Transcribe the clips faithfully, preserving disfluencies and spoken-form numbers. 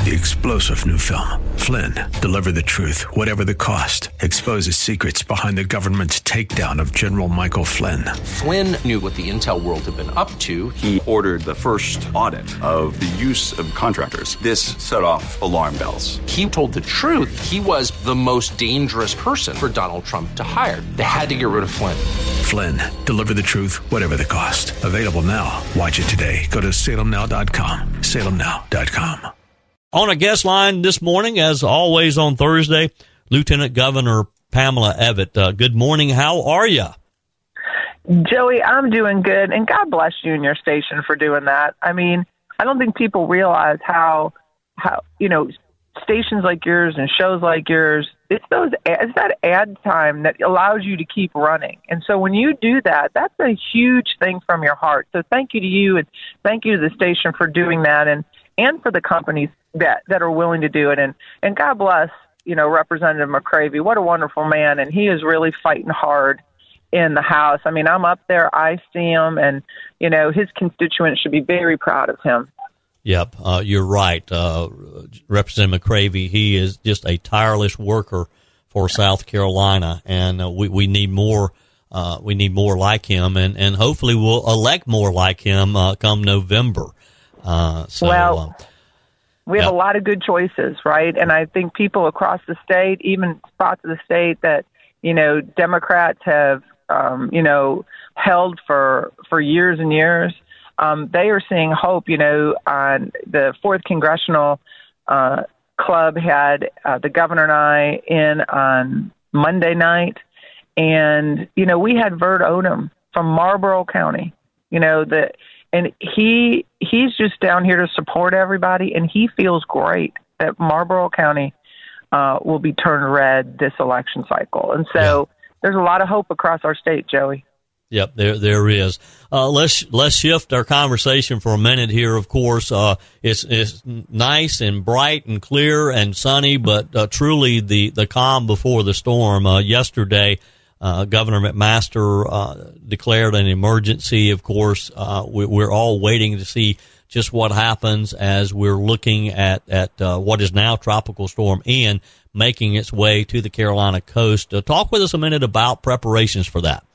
the explosive new film, Flynn, Deliver the Truth, Whatever the Cost, exposes secrets behind the government's takedown of General Michael Flynn. Flynn knew what the intel world had been up to. He ordered the first audit of the use of contractors. This set off alarm bells. He told the truth. He was the most dangerous person for Donald Trump to hire. They had to get rid of Flynn. Flynn, Deliver the Truth, Whatever the Cost. Available now. Watch it today. Go to salem now dot com. salem now dot com. On a guest line this morning, as always on Thursday, Lieutenant Governor Pamela Evette. Uh, good morning. How are you? Joey, I'm doing good, and God bless you and your station for doing that. I mean, I don't think people realize how, how you know, stations like yours and shows like yours, it's those it's that ad time that allows you to keep running. And so when you do that, that's a huge thing from your heart. So thank you to you, and thank you to the station for doing that, and and for the companies that, that are willing to do it. And, and God bless, you know, Representative McCravy. What a wonderful man. And he is really fighting hard in the House. I mean, I'm up there, I see him, and, you know, his constituents should be very proud of him. Yep, uh, you're right. Uh, Representative McCravy, he is just a tireless worker for South Carolina, and uh, we, we need more uh, we need more like him, and, and hopefully we'll elect more like him uh, come November. Uh, so, well, uh, we have yep. a lot of good choices, right? And I think people across the state, even spots of the state that, you know, Democrats have, um, you know, held for, for years and years, um, they are seeing hope. You know, on the fourth Congressional uh, Club had uh, the governor and I in on Monday night. And, you know, we had Vert Odom from Marlboro County, you know, that, and he he's just down here to support everybody, and he feels great that Marlboro County uh, will be turned red this election cycle. And so yeah. There's a lot of hope across our state, Joey. Yep, there there is. Uh, let's let's shift our conversation for a minute here. Of course, uh, it's it's nice and bright and clear and sunny, but uh, truly the the calm before the storm. Uh, yesterday, Uh, Governor McMaster uh, declared an emergency. Of course, uh, we, we're all waiting to see just what happens as we're looking at, at uh, what is now Tropical Storm Ian making its way to the Carolina coast. Uh, talk with us a minute about preparations for that.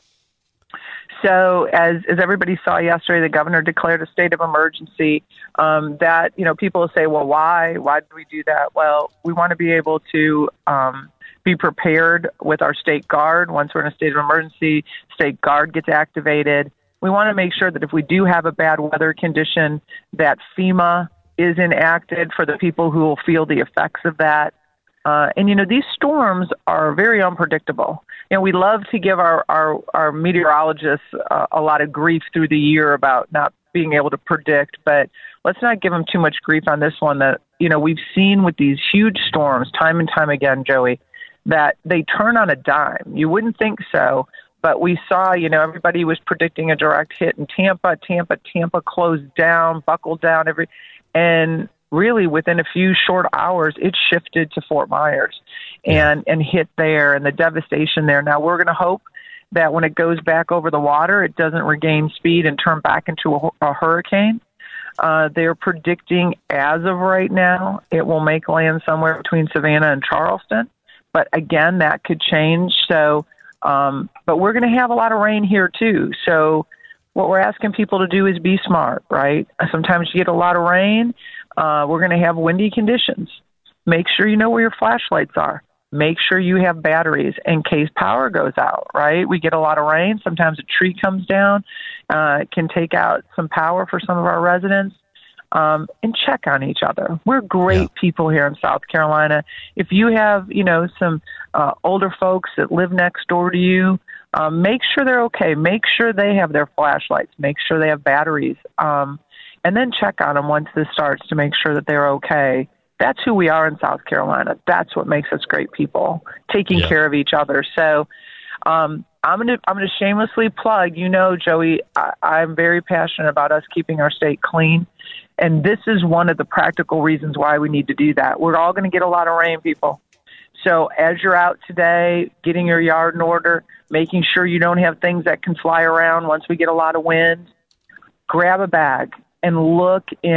So as, as everybody saw yesterday, the governor declared a state of emergency. Um, that, you know, people will say, well, why? Why did we do that? Well, we want to be able to um, be prepared with our state guard. Once we're in a state of emergency, state guard gets activated. We want to make sure that if we do have a bad weather condition, that FEMA is enacted for the people who will feel the effects of that. Uh, and, you know, these storms are very unpredictable. You know, we love to give our, our, our meteorologists uh, a lot of grief through the year about not being able to predict, but let's not give them too much grief on this one that, you know, we've seen with these huge storms time and time again, Joey, that they turn on a dime. You wouldn't think so, but we saw, you know, everybody was predicting a direct hit in Tampa. Tampa, Tampa closed down, buckled down, every, and really within a few short hours, it shifted to Fort Myers and, and hit there, and the devastation there. Now we're going to hope that when it goes back over the water, it doesn't regain speed and turn back into a, a hurricane. Uh, they're predicting as of right now, it will make land somewhere between Savannah and Charleston. But again, that could change. So, um, but we're going to have a lot of rain here too. So what we're asking people to do is be smart, right? Sometimes you get a lot of rain. Uh, we're going to have windy conditions. Make sure you know where your flashlights are. Make sure you have batteries in case power goes out, right? We get a lot of rain. Sometimes a tree comes down, uh, it can take out some power for some of our residents. Um, and check on each other. We're great yeah. people here in South Carolina. If you have, you know, some uh, older folks that live next door to you, um, make sure they're okay. Make sure they have their flashlights. Make sure they have batteries. Um, and then check on them once this starts to make sure that they're okay. That's who we are in South Carolina. That's what makes us great people, taking yeah. care of each other. So um, I'm going to I'm going to shamelessly plug, you know, Joey, I, I'm very passionate about us keeping our state clean. And this is one of the practical reasons why we need to do that. We're all going to get a lot of rain, people. So as you're out today, getting your yard in order, making sure you don't have things that can fly around once we get a lot of wind, grab a bag and look in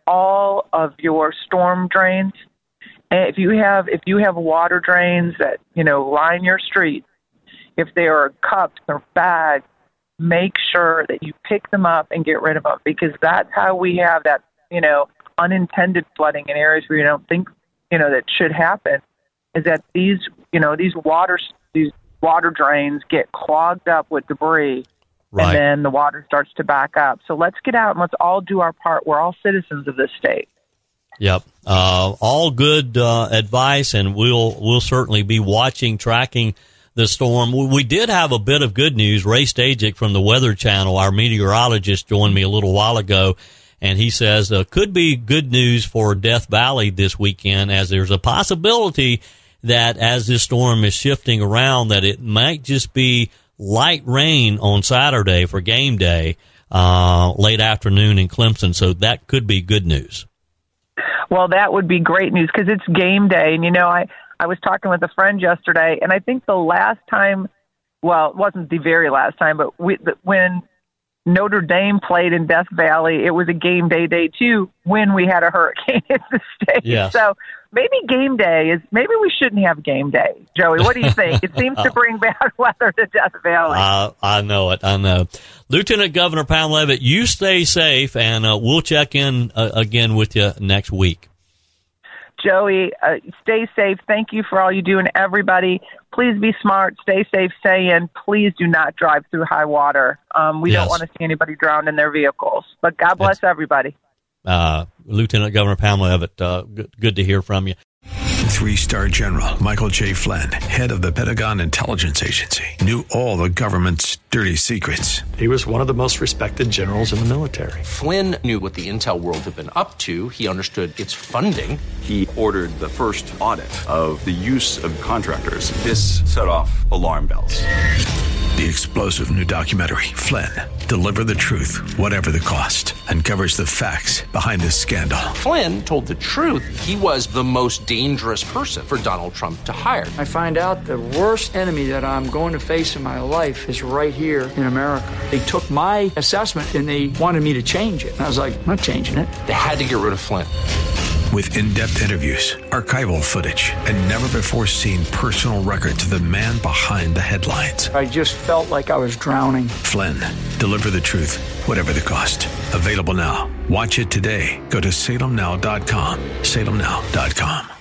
all of your storm drains. And if you have if you have water drains that, you know, line your street, if they are cups or bags, make sure that you pick them up and get rid of them, because that's how we have that, you know, unintended flooding in areas where you don't think, you know, that should happen, is that these, you know, these water, these water drains get clogged up with debris. Right. And then the water starts to back up. So let's get out and let's all do our part. We're all citizens of this state. Yep. Uh, all good uh, advice, and we'll we'll certainly be watching, tracking the storm. We, we did have a bit of good news. Ray Stajic from the Weather Channel, our meteorologist, joined me a little while ago, and he says uh, could be good news for Death Valley this weekend, as there's a possibility that as this storm is shifting around, that it might just be light rain on Saturday for game day, uh, late afternoon in Clemson. So that could be good news. Well, that would be great news because it's game day. And, you know, I, I was talking with a friend yesterday, and I think the last time, well, it wasn't the very last time, but we, the, when Notre Dame played in Death Valley, it was a game day day too when we had a hurricane in the state. Yes. So maybe game day is, maybe we shouldn't have game day. Joey, what do you think? It seems to bring bad weather to Death Valley. Uh, I know it. I know. Lieutenant Governor Pam Leavitt, you stay safe, and uh, we'll check in uh, again with you next week. Joey, uh, stay safe. Thank you for all you do. And everybody, please be smart, stay safe, stay in. Please do not drive through high water. Um, we yes. don't want to see anybody drowned in their vehicles. But God bless it's, everybody. Uh, Lieutenant Governor Pam Leavitt, uh, good, good to hear from you. Three-star General Michael J. Flynn, head of the Pentagon Intelligence Agency, knew all the government's dirty secrets. He was one of the most respected generals in the military. Flynn knew what the intel world had been up to. He understood its funding. He ordered the first audit of the use of contractors. This set off alarm bells. The explosive new documentary, Flynn, Deliver the Truth, Whatever the Cost, uncovers the facts behind this scandal. Flynn told the truth. He was the most dangerous person for Donald Trump to hire. I find out the worst enemy that I'm going to face in my life is right here in America. They took my assessment and they wanted me to change it. And I was like, I'm not changing it. They had to get rid of Flynn. With in-depth interviews, archival footage, and never-before-seen personal records of the man behind the headlines. I just felt like I was drowning. Flynn, Deliver the Truth, Whatever the Cost. Available now. Watch it today. Go to salem now dot com. salem now dot com.